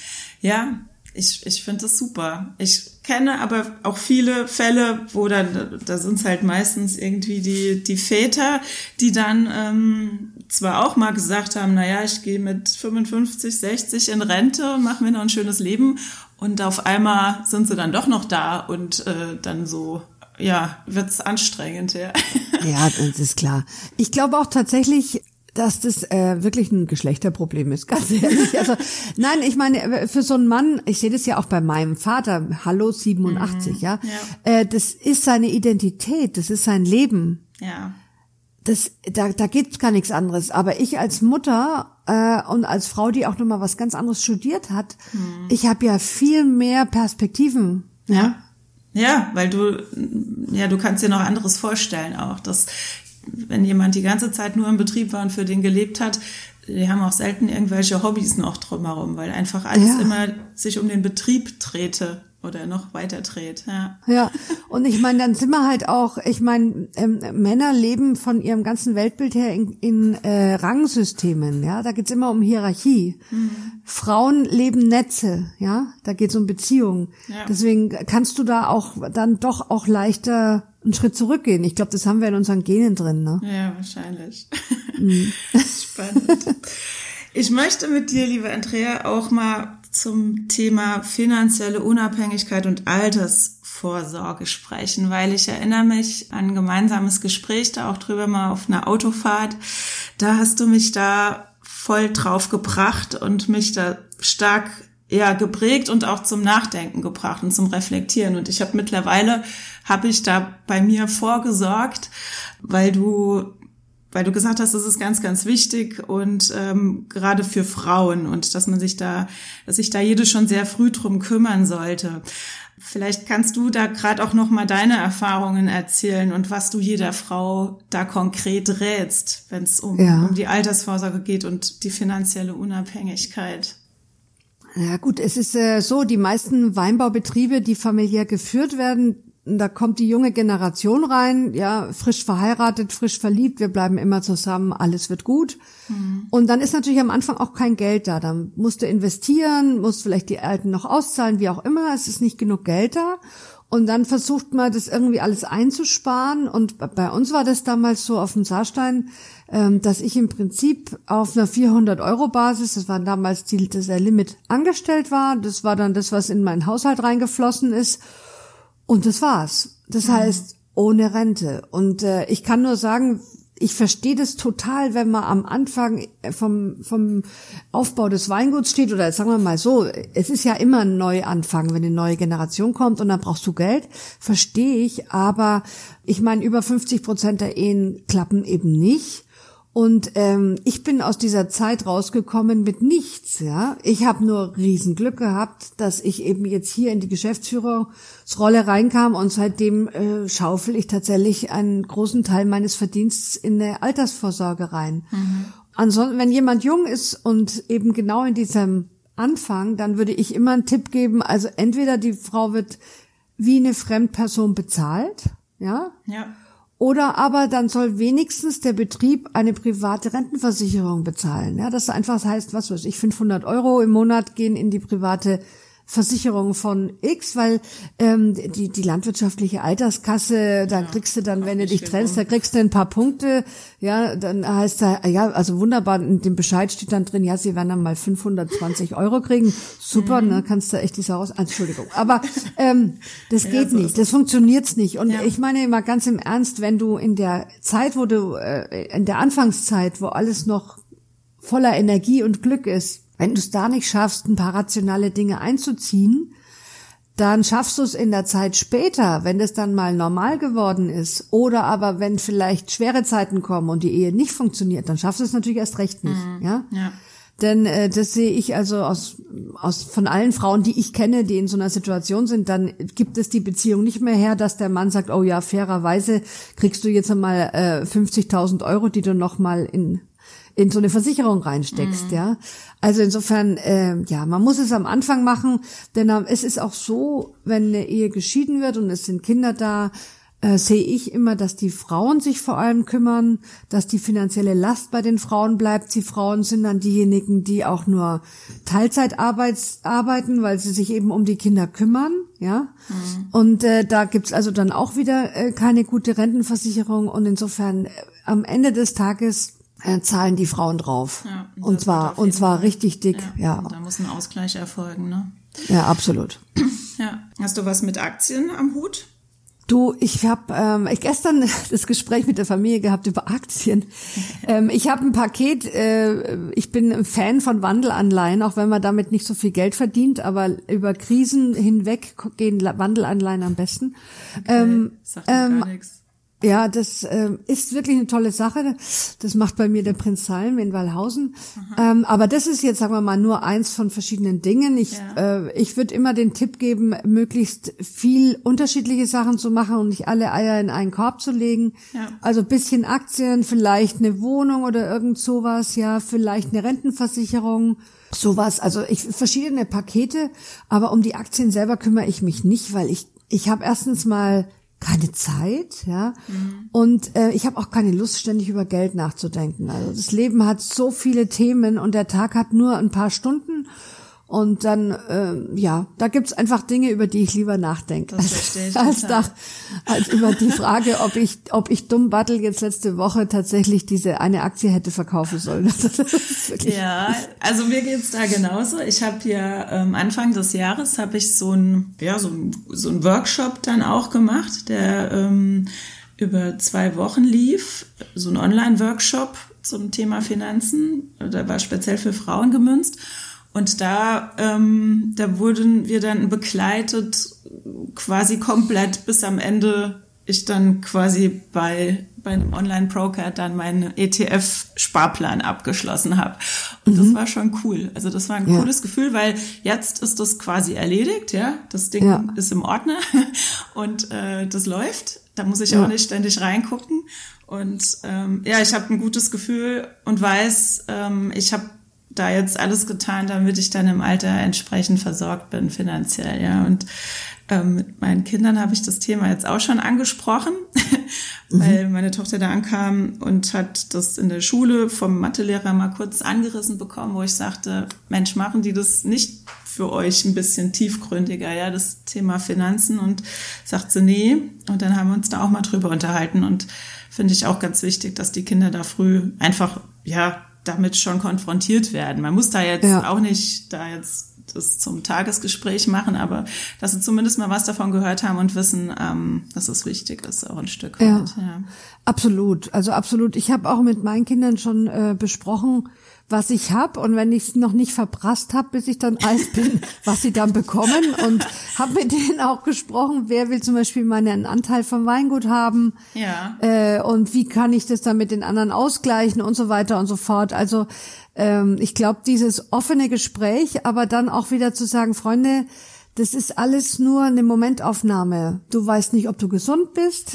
ich finde das super. Ich kenne aber auch viele Fälle, wo da sind es halt meistens irgendwie die Väter, die dann zwar auch mal gesagt haben, naja, ich gehe mit 55, 60 in Rente und mache mir noch ein schönes Leben und auf einmal sind sie dann doch noch da und dann so, ja, wird's anstrengend, ja. Ja, das ist klar. Ich glaube auch tatsächlich, dass das wirklich ein Geschlechterproblem ist, ganz ehrlich. Also nein, ich meine, für so einen Mann, ich sehe das ja auch bei meinem Vater, hallo 87, ja. Das ist seine Identität, das ist sein Leben. Ja. Da gibt's gar nichts anderes. Aber ich als Mutter und als Frau, die auch nochmal was ganz anderes studiert hat, ich habe ja viel mehr Perspektiven. Ja. Ja, weil du kannst dir noch anderes vorstellen auch, dass wenn jemand die ganze Zeit nur im Betrieb war und für den gelebt hat, die haben auch selten irgendwelche Hobbys noch drumherum, weil einfach alles immer sich um den Betrieb drehte oder noch weiter dreht. Ja, und ich meine, dann sind wir halt auch, Männer leben von ihrem ganzen Weltbild her in Rangsystemen, ja, da geht's immer um Hierarchie. Frauen leben Netze, ja, da geht's um Beziehungen. Ja. Deswegen kannst du da auch dann doch auch leichter einen Schritt zurückgehen. Ich glaube, das haben wir in unseren Genen drin, ne? Ja, wahrscheinlich. Spannend. Ich möchte mit dir, liebe Andrea, auch mal zum Thema finanzielle Unabhängigkeit und Altersvorsorge sprechen, weil ich erinnere mich an ein gemeinsames Gespräch, da auch drüber mal auf einer Autofahrt. Da hast du mich da voll drauf gebracht und mich da stark geprägt und auch zum Nachdenken gebracht und zum Reflektieren. Und ich habe ich da bei mir vorgesorgt, weil du gesagt hast, das ist ganz, ganz wichtig und gerade für Frauen und dass sich da jede schon sehr früh drum kümmern sollte. Vielleicht kannst du da gerade auch noch mal deine Erfahrungen erzählen und was du jeder Frau da konkret rätst, wenn es um die Altersvorsorge geht und die finanzielle Unabhängigkeit. Ja gut, es ist so, die meisten Weinbaubetriebe, die familiär geführt werden, da kommt die junge Generation rein, ja, frisch verheiratet, frisch verliebt, wir bleiben immer zusammen, alles wird gut. Mhm. Und dann ist natürlich am Anfang auch kein Geld da. Dann musst du investieren, musst vielleicht die Alten noch auszahlen, wie auch immer, es ist nicht genug Geld da. Und dann versucht man, das irgendwie alles einzusparen. Und bei uns war das damals so auf dem Saarstein, dass ich im Prinzip auf einer 400-Euro-Basis, das war damals das Limit, angestellt war. Das war dann das, was in meinen Haushalt reingeflossen ist. Und das war's. Das heißt, ohne Rente. Und ich kann nur sagen, ich verstehe das total, wenn man am Anfang vom Aufbau des Weinguts steht, oder sagen wir mal so, es ist ja immer ein Neuanfang, wenn eine neue Generation kommt und dann brauchst du Geld, verstehe ich, aber ich meine, über 50% der Ehen klappen eben nicht. Und ich bin aus dieser Zeit rausgekommen mit nichts, ja. Ich habe nur Riesenglück gehabt, dass ich eben jetzt hier in die Geschäftsführungsrolle reinkam und seitdem schaufel ich tatsächlich einen großen Teil meines Verdienstes in eine Altersvorsorge rein. Mhm. Ansonsten, wenn jemand jung ist und eben genau in diesem Anfang, dann würde ich immer einen Tipp geben, also entweder die Frau wird wie eine Fremdperson bezahlt, ja. Oder aber dann soll wenigstens der Betrieb eine private Rentenversicherung bezahlen. Ja, das einfach heißt, was weiß ich, 500 Euro im Monat gehen in die private Versicherung von X, weil die landwirtschaftliche Alterskasse, da kriegst du dann, wenn du dich trennst, da kriegst du ein paar Punkte, ja, dann heißt da, ja, also wunderbar, in dem Bescheid steht dann drin, ja, sie werden dann mal 520 Euro kriegen, super, ne, kannst du echt diese Entschuldigung, aber das geht nicht, das funktioniert's nicht und ich meine immer ganz im Ernst, wenn du in der Zeit, wo du, in der Anfangszeit, wo alles noch voller Energie und Glück ist, wenn du es da nicht schaffst, ein paar rationale Dinge einzuziehen, dann schaffst du es in der Zeit später, wenn das dann mal normal geworden ist. Oder aber wenn vielleicht schwere Zeiten kommen und die Ehe nicht funktioniert, dann schaffst du es natürlich erst recht nicht. Ja? Denn das sehe ich also von allen Frauen, die ich kenne, die in so einer Situation sind, dann gibt es die Beziehung nicht mehr her, dass der Mann sagt, oh ja, fairerweise kriegst du jetzt einmal 50.000 Euro, die du noch mal in so eine Versicherung reinsteckst, ja. Also insofern, man muss es am Anfang machen, denn es ist auch so, wenn eine Ehe geschieden wird und es sind Kinder da, sehe ich immer, dass die Frauen sich vor allem kümmern, dass die finanzielle Last bei den Frauen bleibt. Die Frauen sind dann diejenigen, die auch nur Teilzeit arbeiten, weil sie sich eben um die Kinder kümmern, ja. Und da gibt's also dann auch wieder keine gute Rentenversicherung und insofern am Ende des Tages zahlen die Frauen drauf. Ja, und zwar richtig dick, ja. Da muss ein Ausgleich erfolgen, ne? Ja, absolut. Ja. Hast du was mit Aktien am Hut? Du, ich habe gestern das Gespräch mit der Familie gehabt über Aktien. Ich habe ein Paket, ich bin ein Fan von Wandelanleihen, auch wenn man damit nicht so viel Geld verdient, aber über Krisen hinweg gehen Wandelanleihen am besten. Okay, sagt mir gar nichts. Ja, das ist wirklich eine tolle Sache. Das macht bei mir der Prinz Salm in Wallhausen. Aber das ist jetzt, sagen wir mal, nur eins von verschiedenen Dingen. Ich würde immer den Tipp geben, möglichst viel unterschiedliche Sachen zu machen und nicht alle Eier in einen Korb zu legen. Ja. Also bisschen Aktien, vielleicht eine Wohnung oder irgend sowas, ja, vielleicht eine Rentenversicherung, sowas. Also verschiedene Pakete, aber um die Aktien selber kümmere ich mich nicht, weil ich habe erstens mal keine Zeit, ja, und ich habe auch keine Lust, ständig über Geld nachzudenken. Also das Leben hat so viele Themen und der Tag hat nur ein paar Stunden Und dann, da gibt's einfach Dinge, über die ich lieber nachdenke, als über die Frage, ob ich dumm Battel jetzt letzte Woche tatsächlich diese eine Aktie hätte verkaufen sollen. Ja, also mir geht's da genauso. Ich habe ja Anfang des Jahres habe ich so ein Workshop dann auch gemacht, der über 2 Wochen lief, so ein Online-Workshop zum Thema Finanzen. Der war speziell für Frauen gemünzt. Und da wurden wir dann begleitet quasi komplett bis am Ende ich dann quasi bei einem Online-Broker dann meinen ETF-Sparplan abgeschlossen habe. Und das war schon cool. Also das war ein cooles Gefühl, weil jetzt ist das quasi erledigt, ja. Das Ding ist im Ordner und das läuft. Da muss ich auch nicht ständig reingucken. Und ich habe ein gutes Gefühl und weiß, ich habe da jetzt alles getan, damit ich dann im Alter entsprechend versorgt bin finanziell, ja. Und mit meinen Kindern habe ich das Thema jetzt auch schon angesprochen, weil meine Tochter da ankam und hat das in der Schule vom Mathelehrer mal kurz angerissen bekommen, wo ich sagte, Mensch, machen die das nicht für euch ein bisschen tiefgründiger, ja, das Thema Finanzen? Und sagt sie, nee. Und dann haben wir uns da auch mal drüber unterhalten und finde ich auch ganz wichtig, dass die Kinder da früh einfach, damit schon konfrontiert werden. Man muss da jetzt auch nicht das zum Tagesgespräch machen, aber dass sie zumindest mal was davon gehört haben und wissen, dass es wichtig ist, auch ein Stück weit. Ja. Absolut, also absolut. Ich habe auch mit meinen Kindern schon besprochen, was ich habe, und wenn ich es noch nicht verprasst habe, bis ich dann alt bin, was sie dann bekommen, und habe mit denen auch gesprochen, wer will zum Beispiel meinen Anteil vom Weingut haben, und wie kann ich das dann mit den anderen ausgleichen und so weiter und so fort. Also ich glaube, dieses offene Gespräch, aber dann auch wieder zu sagen, Freunde, das ist alles nur eine Momentaufnahme. Du weißt nicht, ob du gesund bist,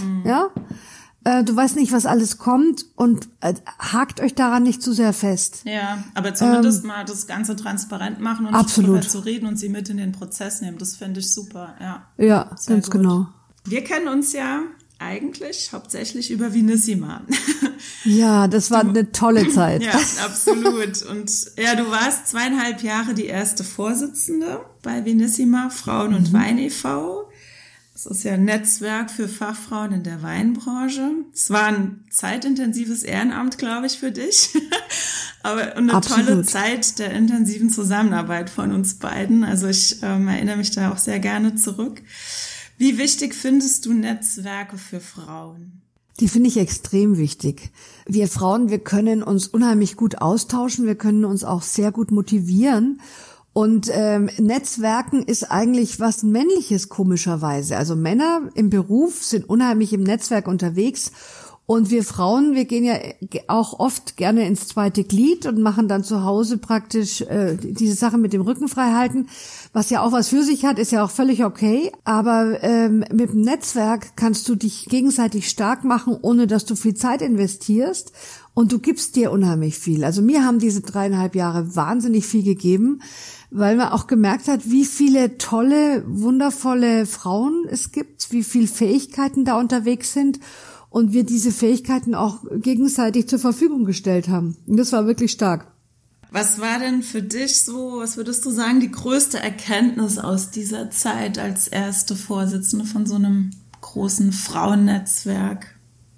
du weißt nicht, was alles kommt, und hakt euch daran nicht zu sehr fest. Ja, aber zumindest mal das Ganze transparent machen und darüber zu reden und sie mit in den Prozess nehmen. Das finde ich super, ja. Ja, ganz genau. Wir kennen uns ja eigentlich hauptsächlich über Vinissima. Ja, das war eine tolle Zeit. Ja, absolut. Und du warst 2,5 Jahre die erste Vorsitzende bei Vinissima Frauen und Wein e.V. Das ist ja ein Netzwerk für Fachfrauen in der Weinbranche. Es war ein zeitintensives Ehrenamt, glaube ich, für dich. Aber eine tolle Zeit der intensiven Zusammenarbeit von uns beiden. Also ich erinnere mich da auch sehr gerne zurück. Wie wichtig findest du Netzwerke für Frauen? Die finde ich extrem wichtig. Wir Frauen, wir können uns unheimlich gut austauschen, wir können uns auch sehr gut motivieren. Und Netzwerken ist eigentlich was Männliches, komischerweise. Also Männer im Beruf sind unheimlich im Netzwerk unterwegs. Und wir Frauen, wir gehen ja auch oft gerne ins zweite Glied und machen dann zu Hause praktisch diese Sache mit dem Rücken frei halten, was ja auch was für sich hat, ist ja auch völlig okay. Aber mit dem Netzwerk kannst du dich gegenseitig stark machen, ohne dass du viel Zeit investierst. Und du gibst dir unheimlich viel. Also mir haben diese 3,5 Jahre wahnsinnig viel gegeben, weil man auch gemerkt hat, wie viele tolle, wundervolle Frauen es gibt, wie viel Fähigkeiten da unterwegs sind. Und wir diese Fähigkeiten auch gegenseitig zur Verfügung gestellt haben. Und das war wirklich stark. Was war denn für dich so, was würdest du sagen, die größte Erkenntnis aus dieser Zeit als erste Vorsitzende von so einem großen Frauennetzwerk?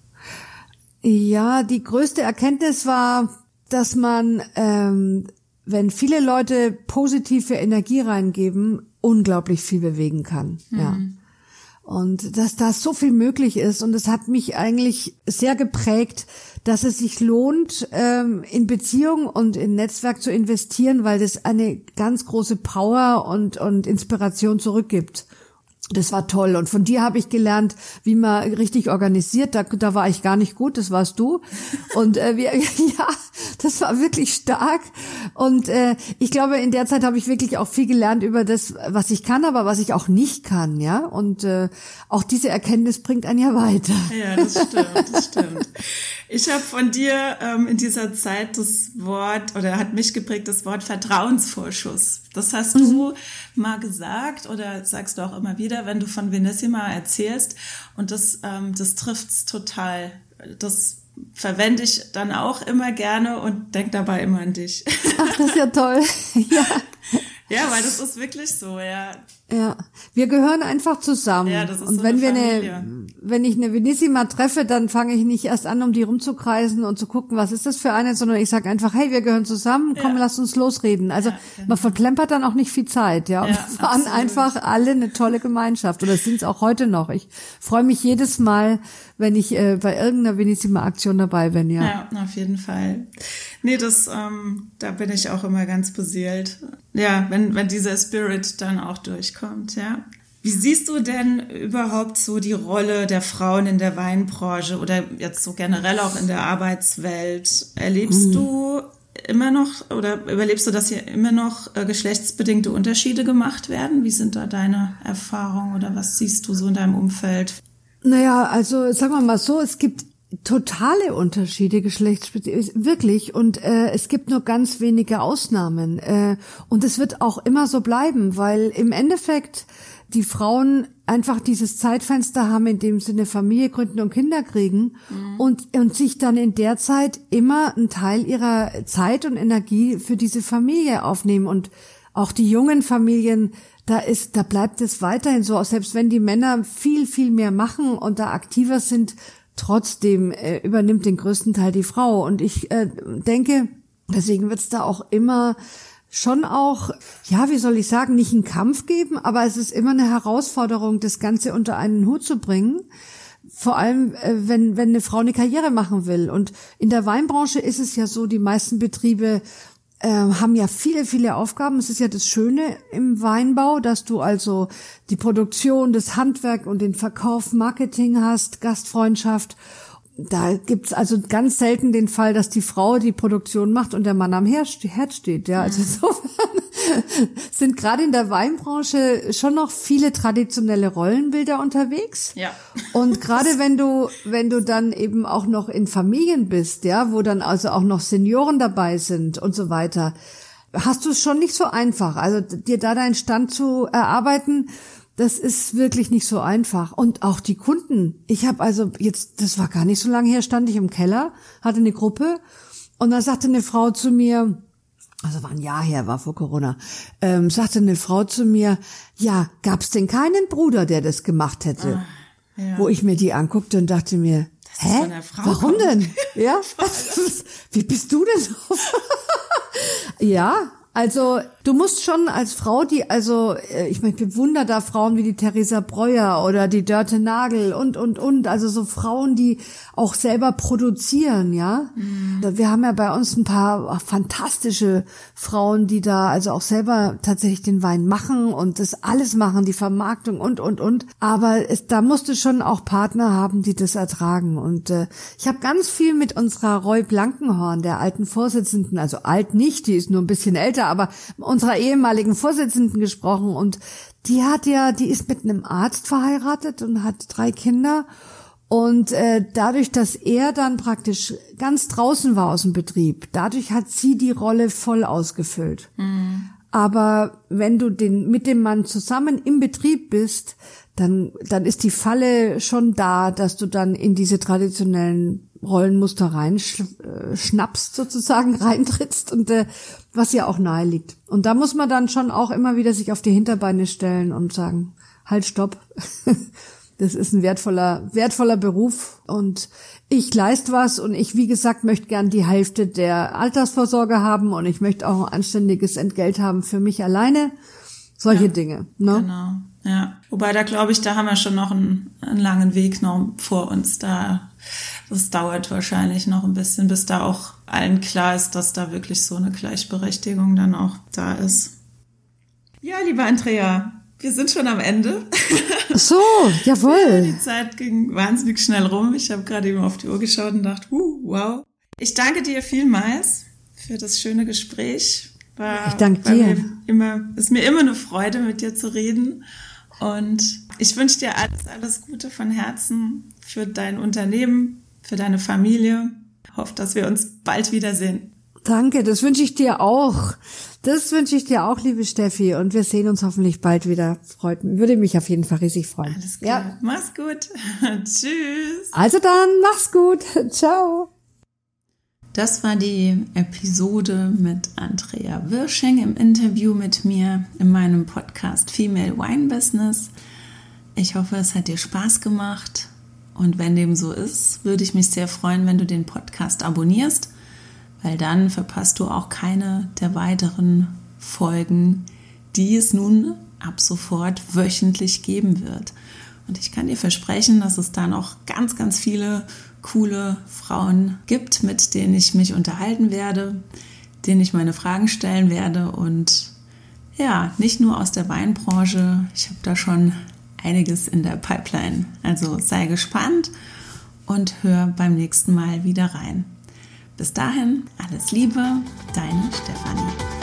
Ja, die größte Erkenntnis war, dass man, wenn viele Leute positive Energie reingeben, unglaublich viel bewegen kann. Ja. Und dass da so viel möglich ist. Und es hat mich eigentlich sehr geprägt, dass es sich lohnt, in Beziehung und in Netzwerk zu investieren, weil das eine ganz große Power und Inspiration zurückgibt. Das war toll. Und von dir habe ich gelernt, wie man richtig organisiert. Da war ich gar nicht gut, das warst du. Und das war wirklich stark. Und ich glaube, in der Zeit habe ich wirklich auch viel gelernt über das, was ich kann, aber was ich auch nicht kann, ja. Und auch diese Erkenntnis bringt einen ja weiter. Ja, das stimmt. Ich habe von dir in dieser Zeit das Wort, oder hat mich geprägt, das Wort Vertrauensvorschuss. Das hast du mal gesagt oder sagst du auch immer wieder, wenn du von Vinissima erzählst. Und das trifft's total. Das verwende ich dann auch immer gerne und denk dabei immer an dich. Ach, das ist ja toll. Ja. Ja, weil das ist wirklich so, ja. Ja, wir gehören einfach zusammen. Ja, das ist und so wenn eine wenn ich eine Venissima treffe, dann fange ich nicht erst an, um die rumzukreisen und zu gucken, was ist das für eine, sondern ich sage einfach, hey, wir gehören zusammen, komm, lass uns losreden. Also man verplempert dann auch nicht viel Zeit, ja. Und wir waren einfach alle eine tolle Gemeinschaft. Und das sind es auch heute noch. Ich freue mich jedes Mal, wenn ich bei irgendeiner Venissima-Aktion dabei bin, ja. Ja, auf jeden Fall. Nee, da bin ich auch immer ganz beseelt. Ja, wenn dieser Spirit dann auch durchkommt, ja. Wie siehst du denn überhaupt so die Rolle der Frauen in der Weinbranche oder jetzt so generell auch in der Arbeitswelt? Erlebst du immer noch oder überlebst du, dass hier immer noch geschlechtsbedingte Unterschiede gemacht werden? Wie sind da deine Erfahrungen oder was siehst du so in deinem Umfeld? Naja, also sagen wir mal so, es gibt totale Unterschiede geschlechtsspezifik, wirklich, und es gibt nur ganz wenige Ausnahmen, und es wird auch immer so bleiben, weil im Endeffekt die Frauen einfach dieses Zeitfenster haben, in dem sie eine Familie gründen und Kinder kriegen und sich dann in der Zeit immer einen Teil ihrer Zeit und Energie für diese Familie aufnehmen. Und auch die jungen Familien, da bleibt es weiterhin so, selbst wenn die Männer viel, viel mehr machen und da aktiver sind, trotzdem übernimmt den größten Teil die Frau. Und ich denke, deswegen wird es da auch immer schon auch, ja, wie soll ich sagen, nicht einen Kampf geben, aber es ist immer eine Herausforderung, das Ganze unter einen Hut zu bringen. Vor allem, wenn eine Frau eine Karriere machen will. Und in der Weinbranche ist es ja so, die meisten Betriebe haben ja viele, viele Aufgaben. Es ist ja das Schöne im Weinbau, dass du also die Produktion, das Handwerk und den Verkauf, Marketing hast, Gastfreundschaft. Da gibt's also ganz selten den Fall, dass die Frau die Produktion macht und der Mann am Herd steht. Ja, also insofern sind gerade in der Weinbranche schon noch viele traditionelle Rollenbilder unterwegs. Ja. Und gerade wenn du dann eben auch noch in Familien bist, ja, wo dann also auch noch Senioren dabei sind und so weiter, hast du es schon nicht so einfach. Also dir da deinen Stand zu erarbeiten, das ist wirklich nicht so einfach. Und auch die Kunden. Ich habe also jetzt, das war gar nicht so lange her, stand ich im Keller, hatte eine Gruppe und da sagte eine Frau zu mir, also war ein Jahr her, war vor Corona, sagte eine Frau zu mir, ja, gab's denn keinen Bruder, der das gemacht hätte? Ja. Wo ich mir die anguckte und dachte mir, hä? Warum denn? Ja? Wie bist du denn so? Ja. Also du musst schon als Frau, ich bewundere da Frauen wie die Theresa Breuer oder die Dörte Nagel und, also so Frauen, die auch selber produzieren, ja. Wir haben ja bei uns ein paar fantastische Frauen, die da also auch selber tatsächlich den Wein machen und das alles machen, die Vermarktung und. Aber da musst du schon auch Partner haben, die das ertragen. Und ich habe ganz viel mit unserer Roy Blankenhorn, der alten Vorsitzenden, also alt nicht, die ist nur ein bisschen älter, aber unserer ehemaligen Vorsitzenden gesprochen und die ist mit einem Arzt verheiratet und hat 3 Kinder und dadurch, dass er dann praktisch ganz draußen war aus dem Betrieb, dadurch hat sie die Rolle voll ausgefüllt. Aber wenn du mit dem Mann zusammen im Betrieb bist, dann ist die Falle schon da, dass du dann in diese traditionellen Rollenmuster reinschnappst, sozusagen reintrittst und was ja auch nahe liegt. Und da muss man dann schon auch immer wieder sich auf die Hinterbeine stellen und sagen, halt, stopp. Das ist ein wertvoller Beruf und ich leiste was und ich, wie gesagt, möchte gern die Hälfte der Altersvorsorge haben und ich möchte auch ein anständiges Entgelt haben für mich alleine. Solche Dinge, ne? Genau, ja. Wobei da glaube ich, da haben wir schon noch einen langen Weg noch vor uns. Das dauert wahrscheinlich noch ein bisschen, bis da auch allen klar ist, dass da wirklich so eine Gleichberechtigung dann auch da ist. Ja, liebe Andrea, wir sind schon am Ende. Ach so, jawohl. Ja, die Zeit ging wahnsinnig schnell rum. Ich habe gerade eben auf die Uhr geschaut und dachte, wow. Ich danke dir vielmals für das schöne Gespräch. Ich danke dir. Ist mir immer eine Freude, mit dir zu reden. Und ich wünsche dir alles Gute von Herzen für dein Unternehmen, für deine Familie. Ich hoffe, dass wir uns bald wiedersehen. Danke, das wünsche ich dir auch. Das wünsche ich dir auch, liebe Steffi. Und wir sehen uns hoffentlich bald wieder. Würde mich auf jeden Fall riesig freuen. Alles klar. Ja. Mach's gut. Tschüss. Also dann, mach's gut. Ciao. Das war die Episode mit Andrea Wirsching im Interview mit mir in meinem Podcast Female Wine Business. Ich hoffe, es hat dir Spaß gemacht und wenn dem so ist, würde ich mich sehr freuen, wenn du den Podcast abonnierst, weil dann verpasst du auch keine der weiteren Folgen, die es nun ab sofort wöchentlich geben wird. Und ich kann dir versprechen, dass es da noch ganz, ganz viele coole Frauen gibt, mit denen ich mich unterhalten werde, denen ich meine Fragen stellen werde und ja, nicht nur aus der Weinbranche, ich habe da schon einiges in der Pipeline. Also sei gespannt und hör beim nächsten Mal wieder rein. Bis dahin, alles Liebe, deine Stefanie.